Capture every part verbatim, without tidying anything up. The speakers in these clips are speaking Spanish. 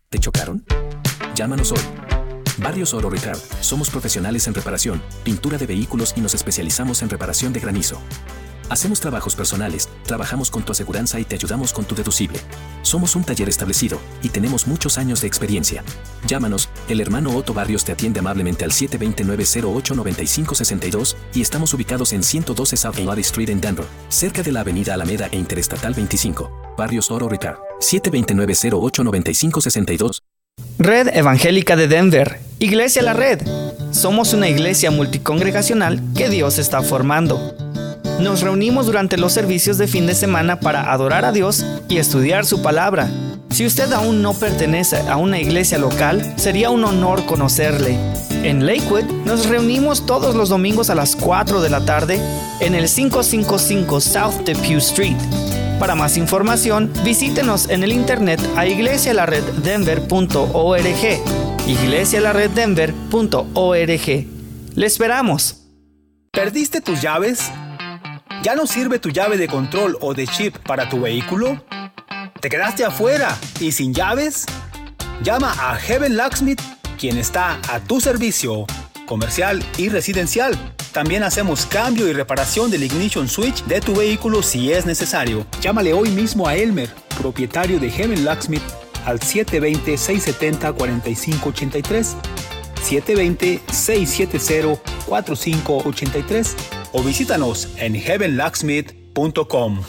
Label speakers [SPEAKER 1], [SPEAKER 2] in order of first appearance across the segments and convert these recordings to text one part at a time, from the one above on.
[SPEAKER 1] ¿Te chocaron? Llámanos hoy. Barrios Oro Repair. Somos profesionales en reparación, pintura de vehículos y nos especializamos en reparación de granizo. Hacemos trabajos personales, trabajamos con tu aseguranza y te ayudamos con tu deducible. Somos un taller establecido y tenemos muchos años de experiencia. Llámanos, el hermano Otto Barrios te atiende amablemente al siete dos nueve, cero ocho nueve cinco seis dos y estamos ubicados en ciento doce South Lottie Street en Denver, cerca de la avenida Alameda e Interestatal veinticinco. Barrios Oro Repair. siete dos nueve, cero ocho nueve cinco seis dos.
[SPEAKER 2] Red Evangélica de Denver. Iglesia La Red. Somos una iglesia multicongregacional que Dios está formando. Nos reunimos durante los servicios de fin de semana para adorar a Dios y estudiar su palabra. Si usted aún no pertenece a una iglesia local, sería un honor conocerle. En Lakewood nos reunimos todos los domingos a las cuatro de la tarde en el quinientos cincuenta y cinco South Depew Street. Para más información, visítenos en el internet a iglesia la red denver punto org. iglesia la red denver punto org. ¡Le esperamos!
[SPEAKER 3] ¿Perdiste tus llaves? ¿Ya no sirve tu llave de control o de chip para tu vehículo? ¿Te quedaste afuera y sin llaves? Llama a Heaven Locksmith, quien está a tu servicio, comercial y residencial. También hacemos cambio y reparación del ignition switch de tu vehículo si es necesario. Llámale hoy mismo a Elmer, propietario de Heaven Locksmith, al siete dos cero, seis siete cero, cuatro cinco ocho tres, siete dos cero, seis siete cero, cuatro cinco ocho tres o visítanos en heaven locksmith punto com.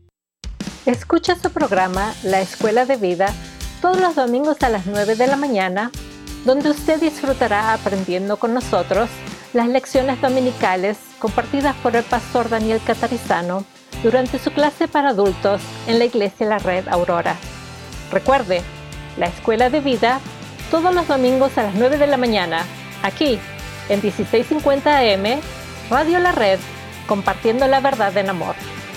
[SPEAKER 4] Escucha su programa La Escuela de Vida todos los domingos a las nueve de la mañana, donde usted disfrutará aprendiendo con nosotros las lecciones dominicales compartidas por el pastor Daniel Catarizano durante su clase para adultos en la Iglesia La Red Aurora. Recuerde, La Escuela de Vida todos los domingos a las nueve de la mañana, aquí en dieciséis cincuenta A M, Radio La Red, compartiendo la verdad en amor.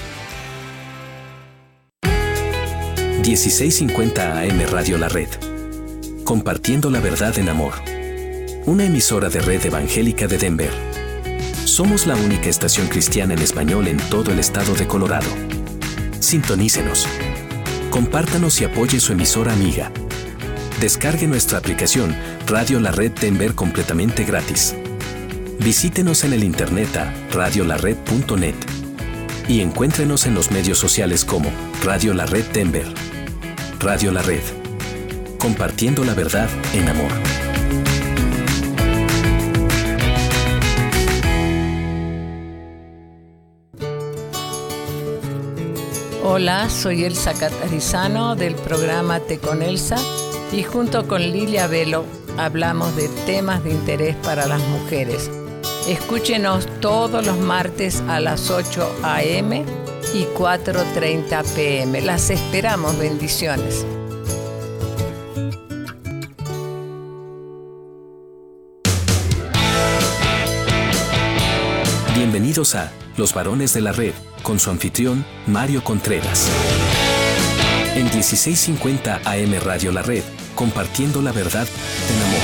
[SPEAKER 1] dieciséis cincuenta A M Radio La Red. Compartiendo la verdad en amor. Una emisora de Red Evangélica de Denver. Somos la única estación cristiana en español en todo el estado de Colorado. Sintonícenos. Compártanos y apoye su emisora amiga. Descargue nuestra aplicación Radio La Red Denver completamente gratis. Visítenos en el internet a radio la red punto net y encuéntrenos en los medios sociales como Radio La Red Denver. Radio La Red. Compartiendo la verdad en amor.
[SPEAKER 5] Hola, soy Elsa Catarizano del programa Te con Elsa y junto con Lilia Velo hablamos de temas de interés para las mujeres. Escúchenos todos los martes a las ocho A M y cuatro treinta P M. Las esperamos, bendiciones.
[SPEAKER 1] Bienvenidos a Los Varones de la Red, con su anfitrión, Mario Contreras. En dieciséis cincuenta A M Radio La Red, compartiendo la verdad en amor.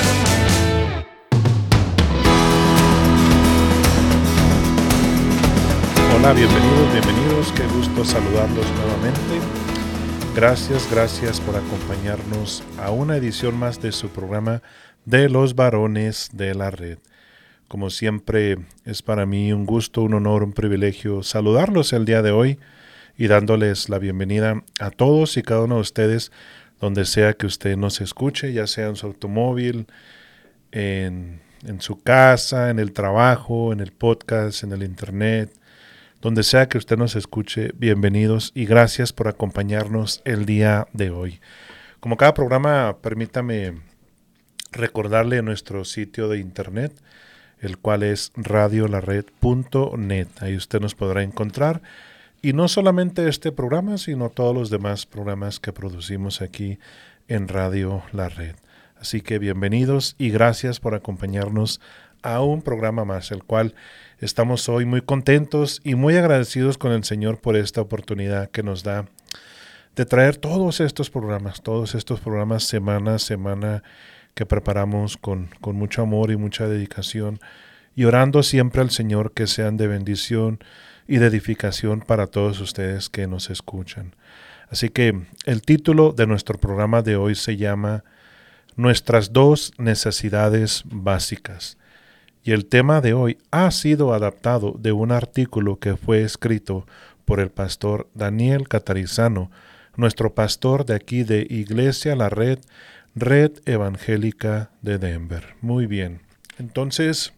[SPEAKER 6] Hola, bienvenidos, bienvenidos. Qué gusto saludarlos nuevamente. Gracias, gracias por acompañarnos a una edición más de su programa de Los Varones de la Red. Como siempre, es para mí un gusto, un honor, un privilegio saludarlos el día de hoy y dándoles la bienvenida a todos y cada uno de ustedes, donde sea que usted nos escuche, ya sea en su automóvil, en, en su casa, en el trabajo, en el podcast, en el internet, donde sea que usted nos escuche, bienvenidos y gracias por acompañarnos el día de hoy. Como cada programa, permítame recordarle nuestro sitio de internet, el cual es radio la red punto net. Ahí usted nos podrá encontrar. Y no solamente este programa, sino todos los demás programas que producimos aquí en Radio La Red. Así que bienvenidos y gracias por acompañarnos a un programa más, el cual estamos hoy muy contentos y muy agradecidos con el Señor por esta oportunidad que nos da de traer todos estos programas, todos estos programas semana a semana que preparamos con, con mucho amor y mucha dedicación y orando siempre al Señor que sean de bendición y de edificación para todos ustedes que nos escuchan. Así que el título de nuestro programa de hoy se llama Nuestras dos necesidades básicas. Y el tema de hoy ha sido adaptado de un artículo que fue escrito por el pastor Daniel Catarizano, nuestro pastor de aquí de Iglesia La Red, Red Evangélica de Denver. Muy bien. Entonces,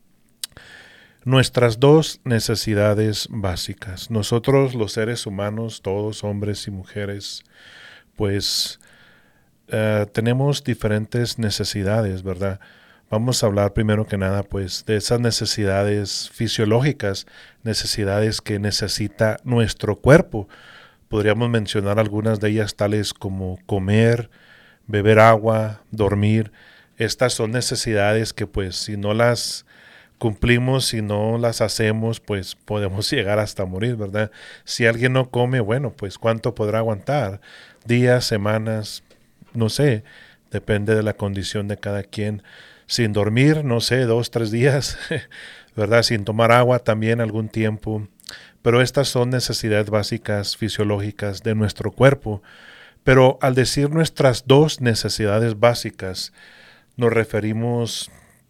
[SPEAKER 6] nuestras dos necesidades básicas. Nosotros los seres humanos, todos hombres y mujeres, pues uh, tenemos diferentes necesidades, ¿verdad? Vamos a hablar primero que nada pues de esas necesidades fisiológicas, necesidades que necesita nuestro cuerpo. Podríamos mencionar algunas de ellas tales como comer, beber agua, dormir. Estas son necesidades que pues si no las cumplimos, si no las hacemos, pues podemos llegar hasta morir, ¿verdad? Si alguien no come, bueno, pues ¿cuánto podrá aguantar? Días, semanas, no sé, depende de la condición de cada quien. Sin dormir, no sé, dos, tres días, ¿verdad? Sin tomar agua también algún tiempo. Pero estas son necesidades básicas fisiológicas de nuestro cuerpo. Pero al decir nuestras dos necesidades básicas, nos referimos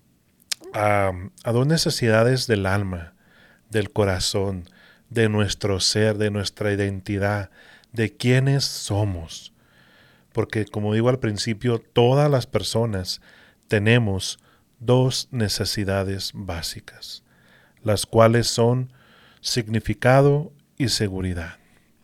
[SPEAKER 6] a, a dos necesidades del alma, del corazón, de nuestro ser, de nuestra identidad, de quiénes somos. Porque como digo al principio, todas las personas tenemos dos necesidades básicas, las cuales son significado y seguridad.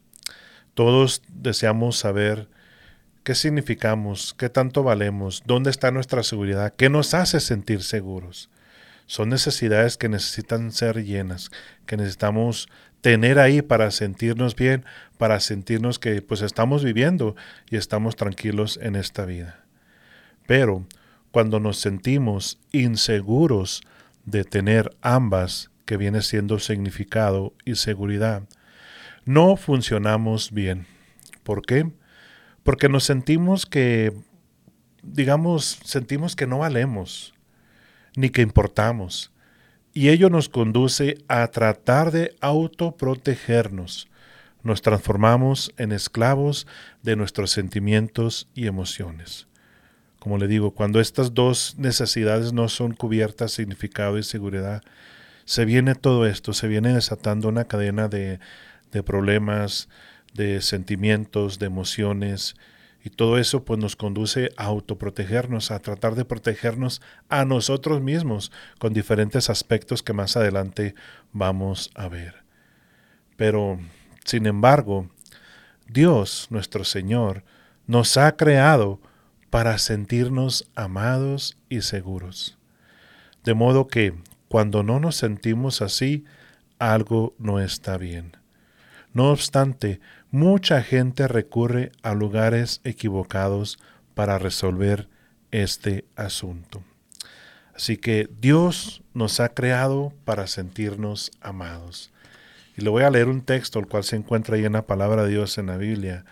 [SPEAKER 6] Todos deseamos saber qué significamos, qué tanto valemos, dónde está nuestra seguridad, qué nos hace sentir seguros. Son necesidades que necesitan ser llenas, que necesitamos tener ahí para sentirnos bien, para sentirnos que pues estamos viviendo y estamos tranquilos en esta vida. Pero cuando nos sentimos inseguros de tener ambas, que viene siendo significado y seguridad, no funcionamos bien. ¿Por qué? Porque nos sentimos que, digamos, sentimos que no valemos, ni que importamos. Y ello nos conduce a tratar de autoprotegernos. Nos transformamos en esclavos de nuestros sentimientos y emociones. Como le digo, cuando estas dos necesidades no son cubiertas, significado y seguridad, se viene todo esto, se viene desatando una cadena de, de problemas, de sentimientos, de emociones, y todo eso pues nos conduce a autoprotegernos, a tratar de protegernos a nosotros mismos con diferentes aspectos que más adelante vamos a ver. Pero, sin embargo, Dios, nuestro Señor, nos ha creado para sentirnos amados y seguros. De modo que cuando no nos sentimos así, algo no está bien. No obstante, mucha gente recurre a lugares equivocados para resolver este asunto. Así que Dios nos ha creado para sentirnos amados. Y le voy a leer un texto, el cual se encuentra ahí en la palabra de Dios en la Biblia.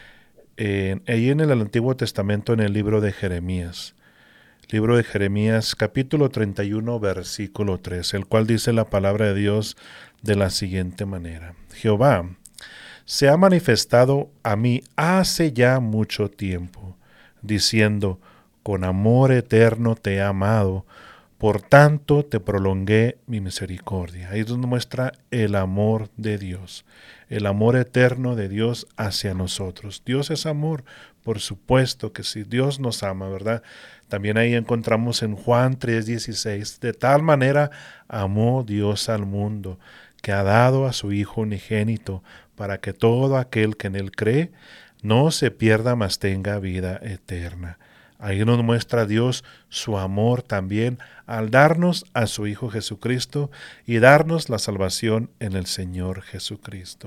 [SPEAKER 6] Eh, ahí en el Antiguo Testamento, en el libro de Jeremías. Libro de Jeremías, capítulo treinta y uno, versículo tres, el cual dice la palabra de Dios de la siguiente manera. Jehová se ha manifestado a mí hace ya mucho tiempo, diciendo, con amor eterno te he amado, por tanto te prolongué mi misericordia. Ahí nos muestra el amor de Dios, el amor eterno de Dios hacia nosotros. Dios es amor, por supuesto que sí, Dios nos ama, ¿verdad? También ahí encontramos en Juan tres dieciséis, de tal manera amó Dios al mundo, que ha dado a su Hijo unigénito, para que todo aquel que en él cree no se pierda, mas tenga vida eterna. Ahí nos muestra Dios su amor también al darnos a su Hijo Jesucristo y darnos la salvación en el Señor Jesucristo.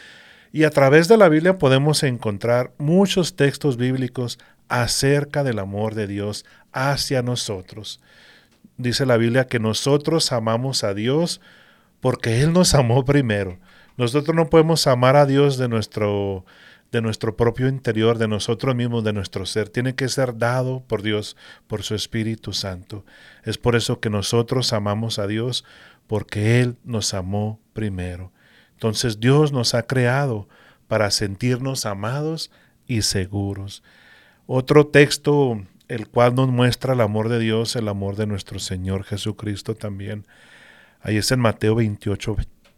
[SPEAKER 6] Y a través de la Biblia podemos encontrar muchos textos bíblicos acerca del amor de Dios hacia nosotros. Dice la Biblia que nosotros amamos a Dios porque Él nos amó primero. Nosotros no podemos amar a Dios de nuestro, de nuestro propio interior, de nosotros mismos, de nuestro ser. Tiene que ser dado por Dios, por su Espíritu Santo. Es por eso que nosotros amamos a Dios, porque Él nos amó primero. Entonces Dios nos ha creado para sentirnos amados y seguros. Otro texto, el cual nos muestra el amor de Dios, el amor de nuestro Señor Jesucristo también. Ahí es en Mateo veintiocho,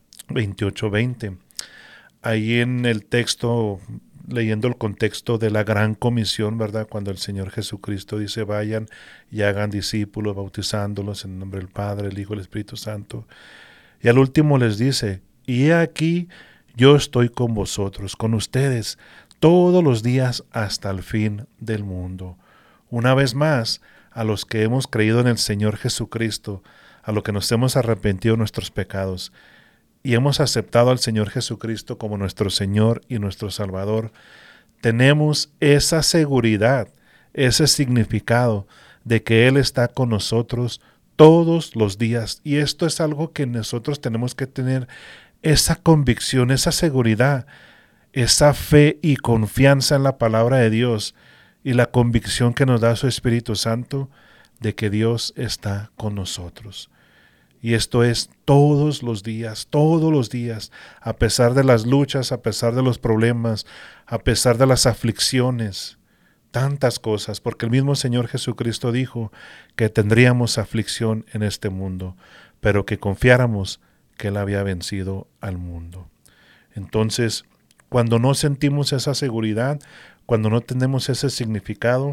[SPEAKER 6] veinte. Ahí en el texto, leyendo el contexto de la gran comisión, ¿verdad? Cuando el Señor Jesucristo dice, vayan y hagan discípulos, bautizándolos en el nombre del Padre, el Hijo y el Espíritu Santo. Y al último les dice, y he aquí, yo estoy con vosotros, con ustedes, todos los días hasta el fin del mundo. Una vez más, a los que hemos creído en el Señor Jesucristo, a los que nos hemos arrepentido de nuestros pecados y hemos aceptado al Señor Jesucristo como nuestro Señor y nuestro Salvador, tenemos esa seguridad, ese significado de que Él está con nosotros todos los días. Y esto es algo que nosotros tenemos que tener, esa convicción, esa seguridad, esa fe y confianza en la palabra de Dios y la convicción que nos da su Espíritu Santo de que Dios está con nosotros. Y esto es todos los días, todos los días, a pesar de las luchas, a pesar de los problemas, a pesar de las aflicciones, tantas cosas, porque el mismo Señor Jesucristo dijo que tendríamos aflicción en este mundo, pero que confiáramos que Él había vencido al mundo. Entonces, cuando no sentimos esa seguridad, cuando no tenemos ese significado,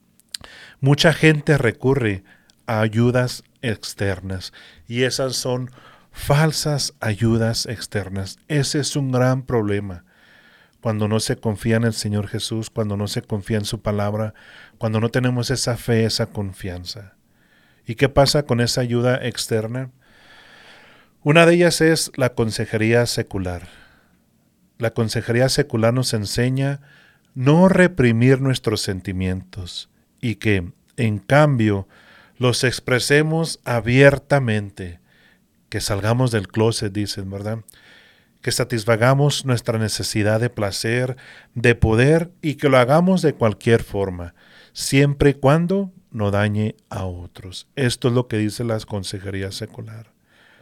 [SPEAKER 6] mucha gente recurre a ayudas externas y esas son falsas ayudas externas. Ese es un gran problema. Cuando no se confía en el Señor Jesús, cuando no se confía en su palabra, cuando no tenemos esa fe, esa confianza. ¿Y qué pasa con esa ayuda externa? Una de ellas es la consejería secular. La consejería secular nos enseña no reprimir nuestros sentimientos y que, en cambio, los expresemos abiertamente, que salgamos del closet, dicen, ¿verdad? Que satisfagamos nuestra necesidad de placer, de poder y que lo hagamos de cualquier forma, siempre y cuando no dañe a otros. Esto es lo que dice la consejería secular.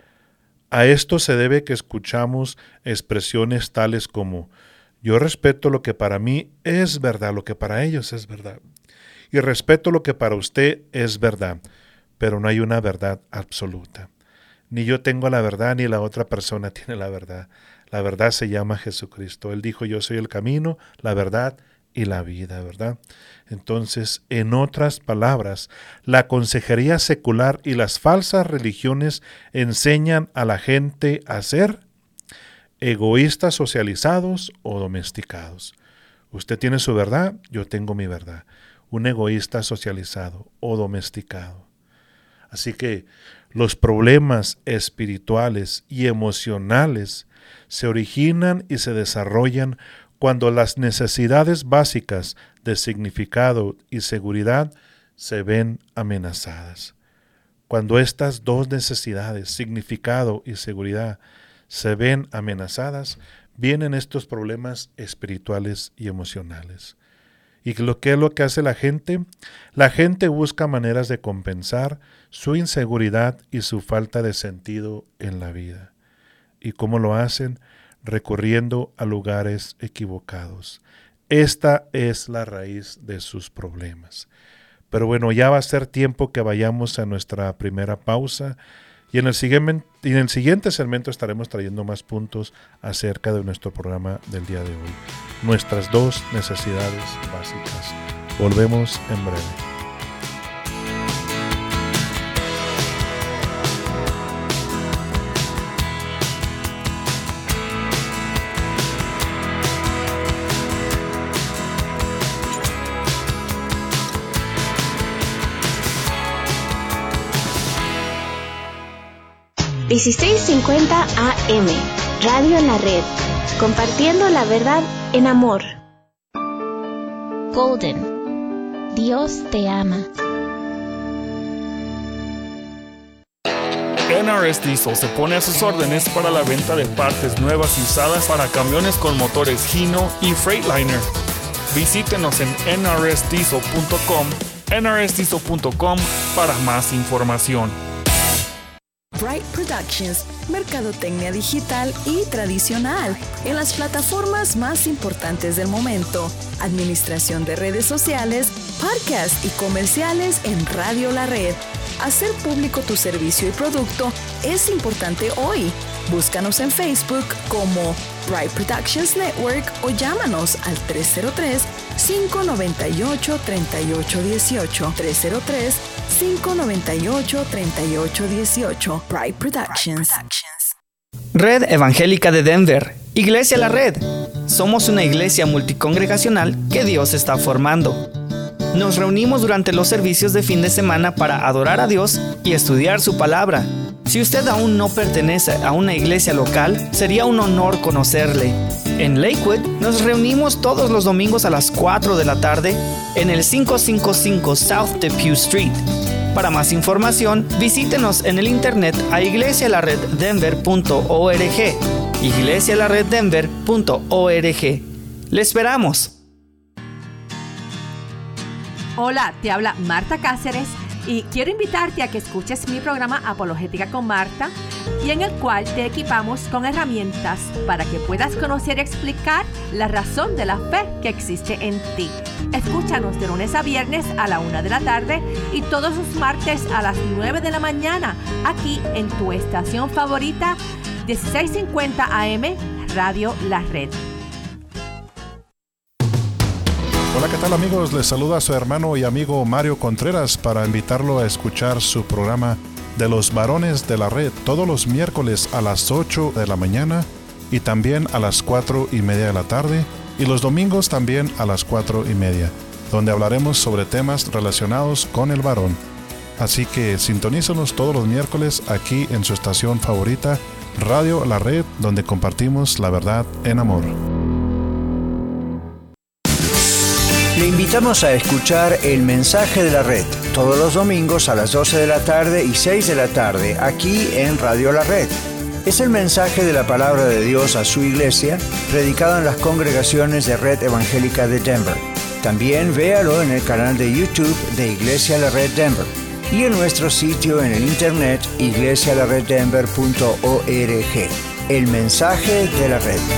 [SPEAKER 6] A esto se debe que escuchamos expresiones tales como yo respeto lo que para mí es verdad, lo que para ellos es verdad. Y respeto lo que para usted es verdad, pero no hay una verdad absoluta. Ni yo tengo la verdad, ni la otra persona tiene la verdad. La verdad se llama Jesucristo. Él dijo, yo soy el camino, la verdad y la vida, ¿verdad? Entonces, en otras palabras, la consejería secular y las falsas religiones enseñan a la gente a ser egoístas socializados o domesticados. Usted tiene su verdad, yo tengo mi verdad. Un egoísta socializado o domesticado. Así que los problemas espirituales y emocionales se originan y se desarrollan cuando las necesidades básicas de significado y seguridad se ven amenazadas. Cuando estas dos necesidades, significado y seguridad, se ven amenazadas, vienen estos problemas espirituales y emocionales. ¿Y lo que es lo que hace la gente? La gente busca maneras de compensar su inseguridad y su falta de sentido en la vida. ¿Y cómo lo hacen? Recurriendo a lugares equivocados. Esta es la raíz de sus problemas. Pero bueno, ya va a ser tiempo que vayamos a nuestra primera pausa y en el siguiente, en el siguiente segmento estaremos trayendo más puntos acerca de nuestro programa del día de hoy. Nuestras dos necesidades básicas. Volvemos en breve.
[SPEAKER 7] dieciséis cincuenta A M, Radio en la Red, compartiendo la verdad en amor. Golden, Dios te ama.
[SPEAKER 8] N R S Diesel se pone a sus órdenes para la venta de partes nuevas y usadas para camiones con motores Hino y Freightliner. Visítenos en N R S diesel punto com, N R S diesel punto com para más información.
[SPEAKER 9] Bright Productions, mercadotecnia digital y tradicional en las plataformas más importantes del momento, administración de redes sociales, podcasts y comerciales en Radio La Red. Hacer público tu servicio y producto es importante hoy. Búscanos en Facebook como Bright Productions Network o llámanos al tres cero tres, cinco nueve ocho, tres ocho uno ocho. tres cero tres, cinco nueve ocho, tres ocho uno ocho. Bright Productions.
[SPEAKER 2] Red Evangélica de Denver, Iglesia La Red. Somos una iglesia multicongregacional que Dios está formando. Nos reunimos durante los servicios de fin de semana para adorar a Dios y estudiar su palabra. Si usted aún no pertenece a una iglesia local, sería un honor conocerle. En Lakewood nos reunimos todos los domingos a las cuatro de la tarde en el quinientos cincuenta y cinco South Depew Street. Para más información, visítenos en el internet a iglesia la red denver punto org, iglesia la red denver punto org. ¡Le esperamos!
[SPEAKER 10] Hola, te habla Marta Cáceres y quiero invitarte a que escuches mi programa Apologética con Marta, y en el cual te equipamos con herramientas para que puedas conocer y explicar la razón de la fe que existe en ti. Escúchanos de lunes a viernes a la una de la tarde y todos los martes a las nueve de la mañana, aquí en tu estación favorita, dieciséis cincuenta A M, Radio La Red.
[SPEAKER 6] Hola, ¿qué tal amigos? Les saluda su hermano y amigo Mario Contreras para invitarlo a escuchar su programa de los varones de la red todos los miércoles a las ocho de la mañana y también a las cuatro y media de la tarde, y los domingos también a las cuatro y media, donde hablaremos sobre temas relacionados con el varón. Así que sintonízanos todos los miércoles aquí en su estación favorita, Radio La Red, donde compartimos la verdad en amor.
[SPEAKER 11] Le invitamos a escuchar El Mensaje de la Red todos los domingos a las doce de la tarde y seis de la tarde aquí en Radio La Red. Es el mensaje de la palabra de Dios a su iglesia, predicado en las congregaciones de Red Evangélica de Denver. También véalo en el canal de YouTube de Iglesia La Red Denver y en nuestro sitio en el internet iglesia la red denver punto org. El Mensaje de la Red.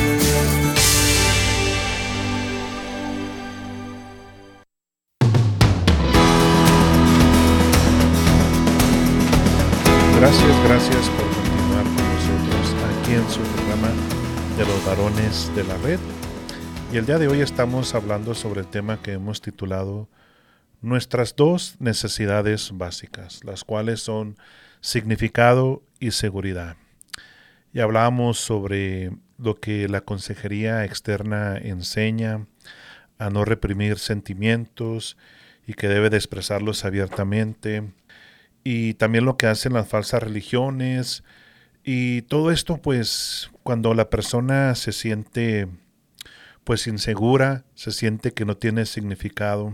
[SPEAKER 6] Gracias, gracias por continuar con nosotros aquí en su programa de los varones de la red. Y el día de hoy estamos hablando sobre el tema que hemos titulado Nuestras dos necesidades básicas, las cuales son significado y seguridad. Y hablamos sobre lo que la consejería externa enseña, a no reprimir sentimientos y que debe de expresarlos abiertamente. Y también lo que hacen las falsas religiones, y todo esto pues cuando la persona se siente pues insegura, se siente que no tiene significado,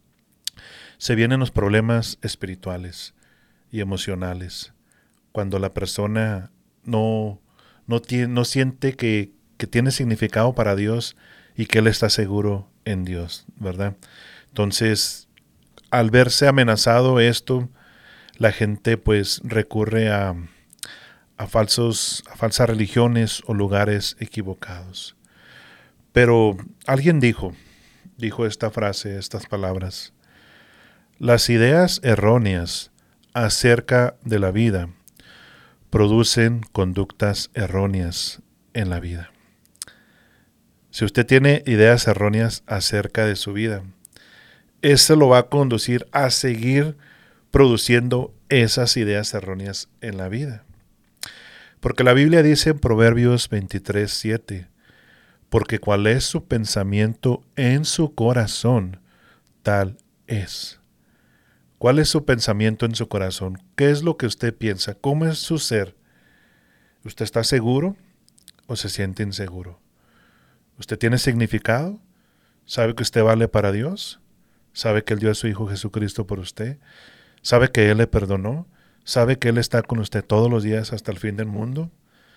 [SPEAKER 6] se vienen los problemas espirituales y emocionales. Cuando la persona no, no, tiene, no siente que, que tiene significado para Dios y que Él está seguro en Dios, ¿verdad? Entonces, al verse amenazado esto, la gente pues recurre a, a, falsos, a falsas religiones o lugares equivocados. Pero alguien dijo, dijo esta frase, estas palabras: las ideas erróneas acerca de la vida producen conductas erróneas en la vida. Si usted tiene ideas erróneas acerca de su vida, eso lo va a conducir a seguir produciendo esas ideas erróneas en la vida. Porque la Biblia dice en Proverbios veintitrés, siete, porque cuál es su pensamiento en su corazón, tal es. ¿Cuál es su pensamiento en su corazón? ¿Qué es lo que usted piensa? ¿Cómo es su ser? ¿Usted está seguro o se siente inseguro? ¿Usted tiene significado? ¿Sabe que usted vale para Dios? ¿Sabe que Él dio a su Hijo Jesucristo por usted? ¿Sabe que Él le perdonó? ¿Sabe que Él está con usted todos los días hasta el fin del mundo?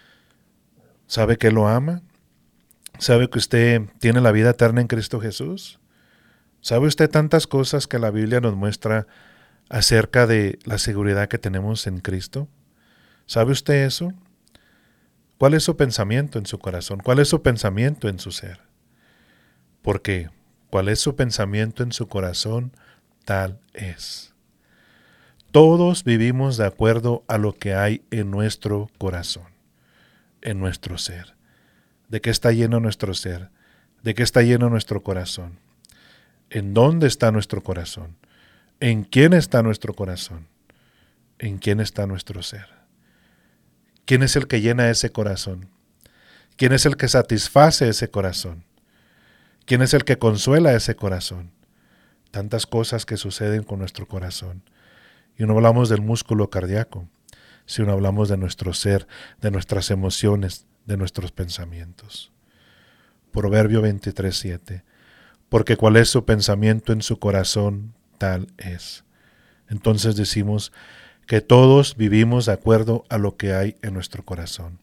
[SPEAKER 6] ¿Sabe que Él lo ama? ¿Sabe que usted tiene la vida eterna en Cristo Jesús? ¿Sabe usted tantas cosas que la Biblia nos muestra acerca de la seguridad que tenemos en Cristo? ¿Sabe usted eso? ¿Cuál es su pensamiento en su corazón? ¿Cuál es su pensamiento en su ser? Porque cuál es su pensamiento en su corazón, tal es. Todos vivimos de acuerdo a lo que hay en nuestro corazón, en nuestro ser. ¿De qué está lleno nuestro ser? ¿De qué está lleno nuestro corazón? ¿En dónde está nuestro corazón? ¿En quién está nuestro corazón? ¿En quién está nuestro ser? ¿Quién es el que llena ese corazón? ¿Quién es el que satisface ese corazón? ¿Quién es el que consuela ese corazón? Tantas cosas que suceden con nuestro corazón. Y no hablamos del músculo cardíaco, sino hablamos de nuestro ser, de nuestras emociones, de nuestros pensamientos. Proverbio veintitrés, siete. Porque cuál es su pensamiento en su corazón, tal es. Entonces decimos que todos vivimos de acuerdo a lo que hay en nuestro corazón.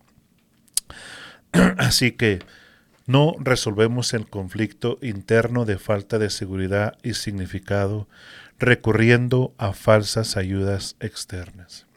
[SPEAKER 6] Así que no resolvemos el conflicto interno de falta de seguridad y significado recurriendo a falsas ayudas externas.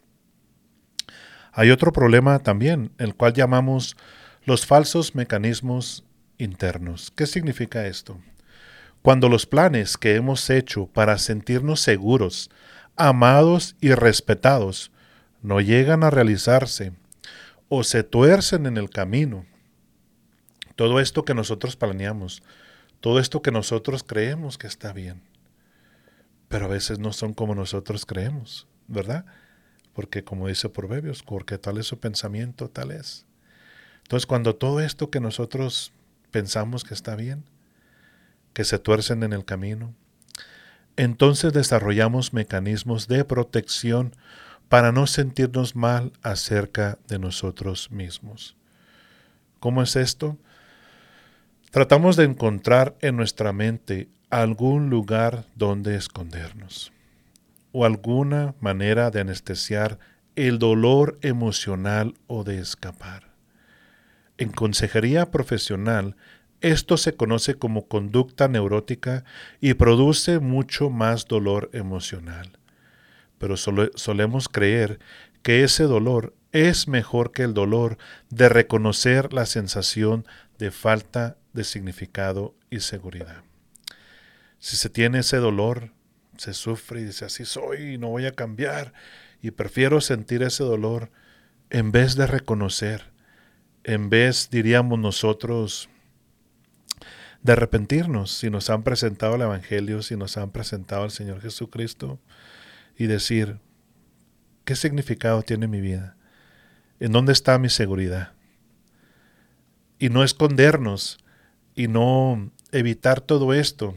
[SPEAKER 6] Hay otro problema también, el cual llamamos los falsos mecanismos internos. ¿Qué significa esto? Cuando los planes que hemos hecho para sentirnos seguros, amados y respetados no llegan a realizarse o se tuercen en el camino, todo esto que nosotros planeamos, todo esto que nosotros creemos que está bien, pero a veces no son como nosotros creemos, ¿verdad? Porque como dice Proverbios, porque tal es su pensamiento, tal es. Entonces cuando todo esto que nosotros pensamos que está bien, que se tuercen en el camino, entonces desarrollamos mecanismos de protección para no sentirnos mal acerca de nosotros mismos. ¿Cómo es esto? Tratamos de encontrar en nuestra mente algún lugar donde escondernos o alguna manera de anestesiar el dolor emocional o de escapar. En consejería profesional, esto se conoce como conducta neurótica y produce mucho más dolor emocional. Pero sole- solemos creer que ese dolor es mejor que el dolor de reconocer la sensación de falta de significado y seguridad. Si se tiene ese dolor, se sufre y dice, así soy y no voy a cambiar, y prefiero sentir ese dolor en vez de reconocer, en vez, diríamos nosotros, de arrepentirnos si nos han presentado el Evangelio, si nos han presentado al Señor Jesucristo, y decir, ¿qué significado tiene mi vida? ¿En dónde está mi seguridad? Y no escondernos, y no evitar todo esto,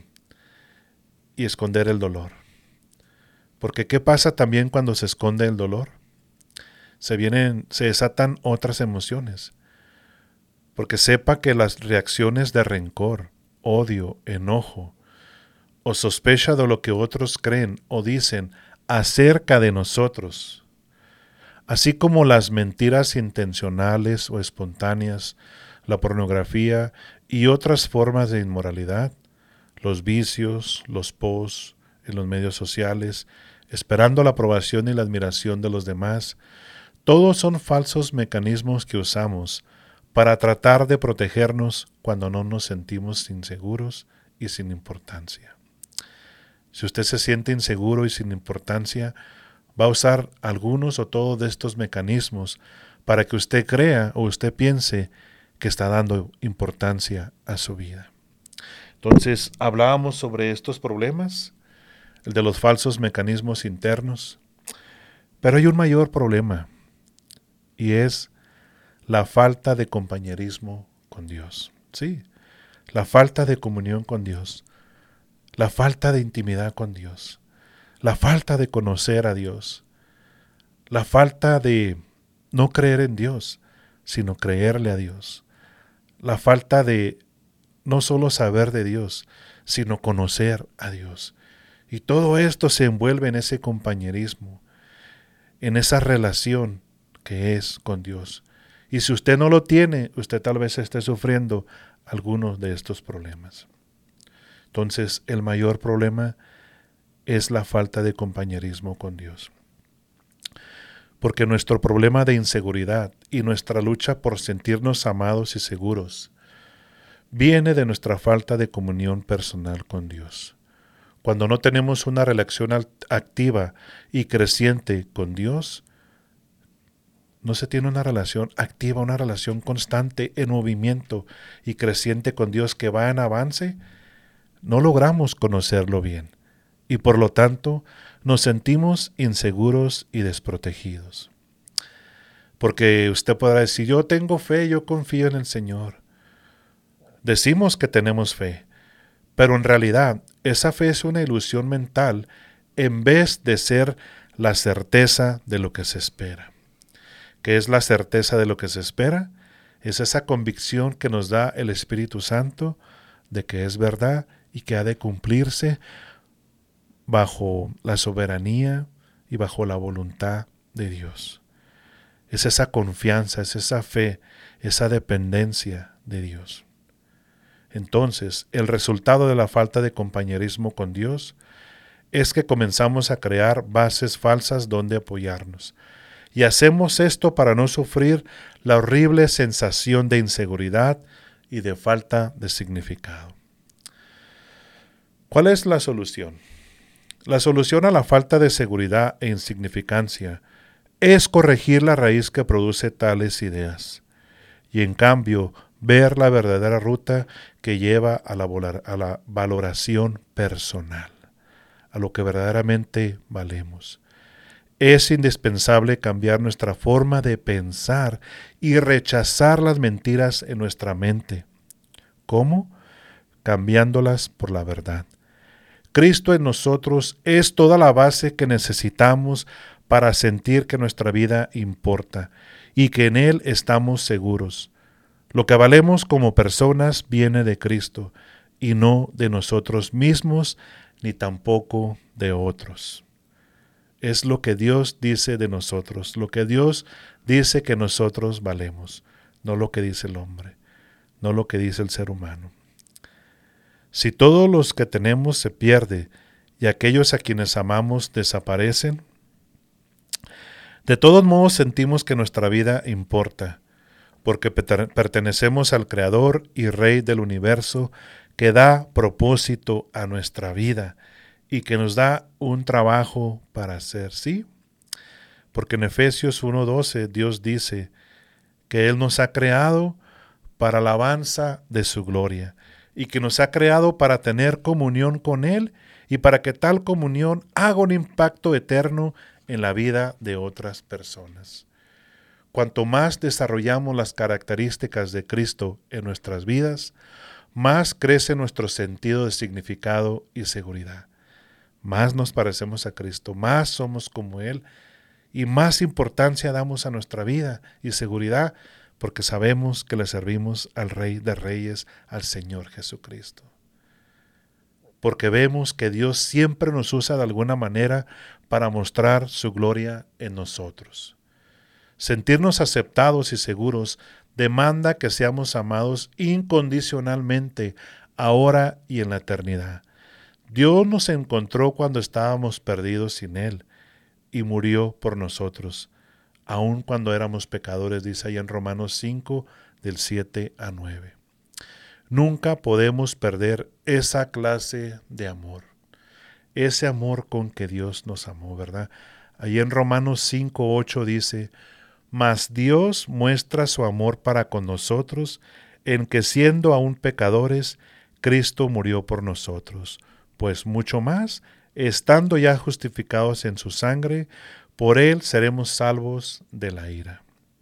[SPEAKER 6] y esconder el dolor. Porque ¿qué pasa también cuando se esconde el dolor? Se vienen, se desatan otras emociones. Porque sepa que las reacciones de rencor, odio, enojo, o sospecha de lo que otros creen o dicen acerca de nosotros, así como las mentiras intencionales o espontáneas, la pornografía y otras formas de inmoralidad, los vicios, los posts en los medios sociales, esperando la aprobación y la admiración de los demás, todos son falsos mecanismos que usamos para tratar de protegernos cuando no nos sentimos inseguros y sin importancia. Si usted se siente inseguro y sin importancia, va a usar algunos o todos de estos mecanismos para que usted crea o usted piense que está dando importancia a su vida. Entonces, hablábamos sobre estos problemas, el de los falsos mecanismos internos, pero hay un mayor problema y es la falta de compañerismo con Dios. Sí, la falta de comunión con Dios, la falta de intimidad con Dios, la falta de conocer a Dios, la falta de no creer en Dios, sino creerle a Dios, la falta de no solo saber de Dios, sino conocer a Dios. Y todo esto se envuelve en ese compañerismo, en esa relación que es con Dios. Y si usted no lo tiene, usted tal vez esté sufriendo algunos de estos problemas. Entonces, el mayor problema es la falta de compañerismo con Dios. porque nuestro problema de inseguridad y nuestra lucha por sentirnos amados y seguros viene de nuestra falta de comunión personal con Dios. Cuando no tenemos una relación activa y creciente con Dios, no se tiene una relación activa, una relación constante en movimiento y creciente con Dios que va en avance, no logramos conocerlo bien y por lo tanto nos sentimos inseguros y desprotegidos. Porque usted podrá decir, yo tengo fe, yo confío en el Señor. Decimos que tenemos fe, pero en realidad esa fe es una ilusión mental en vez de ser la certeza de lo que se espera. ¿Qué es la certeza de lo que se espera? Es esa convicción que nos da el Espíritu Santo de que es verdad y que ha de cumplirse bajo la soberanía y bajo la voluntad de Dios. Es esa confianza, es esa fe, esa dependencia de Dios. Entonces, el resultado de la falta de compañerismo con Dios es que comenzamos a crear bases falsas donde apoyarnos. Y hacemos esto para no sufrir la horrible sensación de inseguridad y de falta de significado. ¿Cuál es la solución? La solución a la falta de seguridad e insignificancia es corregir la raíz que produce tales ideas y en cambio ver la verdadera ruta que lleva a la, a la valoración personal, a lo que verdaderamente valemos. Es indispensable cambiar nuestra forma de pensar y rechazar las mentiras en nuestra mente. ¿Cómo? Cambiándolas por la verdad. Cristo en nosotros es toda la base que necesitamos para sentir que nuestra vida importa y que en Él estamos seguros. Lo que valemos como personas viene de Cristo y no de nosotros mismos ni tampoco de otros. Es lo que Dios dice de nosotros, lo que Dios dice que nosotros valemos, no lo que dice el hombre, no lo que dice el ser humano. Si todos los que tenemos se pierde y aquellos a quienes amamos desaparecen, de todos modos sentimos que nuestra vida importa, porque pertenecemos al Creador y Rey del universo que da propósito a nuestra vida y que nos da un trabajo para hacer, ¿sí? Porque en Efesios uno doce Dios dice que Él nos ha creado para la alabanza de su gloria y que nos ha creado para tener comunión con Él y para que tal comunión haga un impacto eterno en la vida de otras personas. Cuanto más desarrollamos las características de Cristo en nuestras vidas, más crece nuestro sentido de significado y seguridad. Más nos parecemos a Cristo, más somos como Él y más importancia damos a nuestra vida y seguridad porque sabemos que le servimos al Rey de Reyes, al Señor Jesucristo. Porque vemos que Dios siempre nos usa de alguna manera para mostrar su gloria en nosotros. Sentirnos aceptados y seguros demanda que seamos amados incondicionalmente ahora y en la eternidad. Dios nos encontró cuando estábamos perdidos sin Él y murió por nosotros, aun cuando éramos pecadores, dice ahí en Romanos cinco, del siete a nueve. Nunca podemos perder esa clase de amor, ese amor con que Dios nos amó, ¿verdad? Ahí en Romanos cinco, ocho dice, mas Dios muestra su amor para con nosotros en que siendo aún pecadores, Cristo murió por nosotros. Pues mucho más, estando ya justificados en su sangre, por Él seremos salvos de la ira.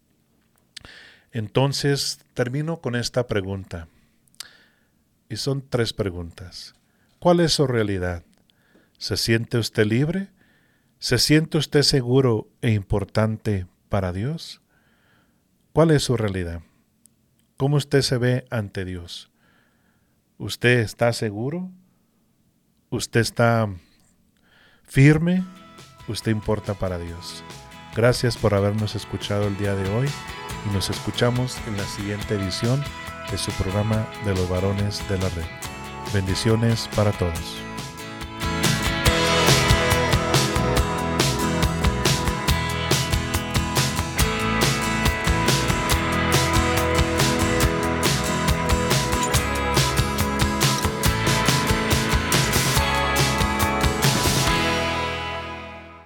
[SPEAKER 6] Entonces, termino con esta pregunta. Y son tres preguntas. ¿Cuál es su realidad? ¿Se siente usted libre? ¿Se siente usted seguro e importante para Dios? ¿Cuál es su realidad? ¿Cómo usted se ve ante Dios? ¿Usted está seguro? ¿Usted está firme? ¿Usted importa para Dios? Gracias por habernos escuchado el día de hoy y nos escuchamos en la siguiente edición de su programa de los varones de la red. Bendiciones para todos.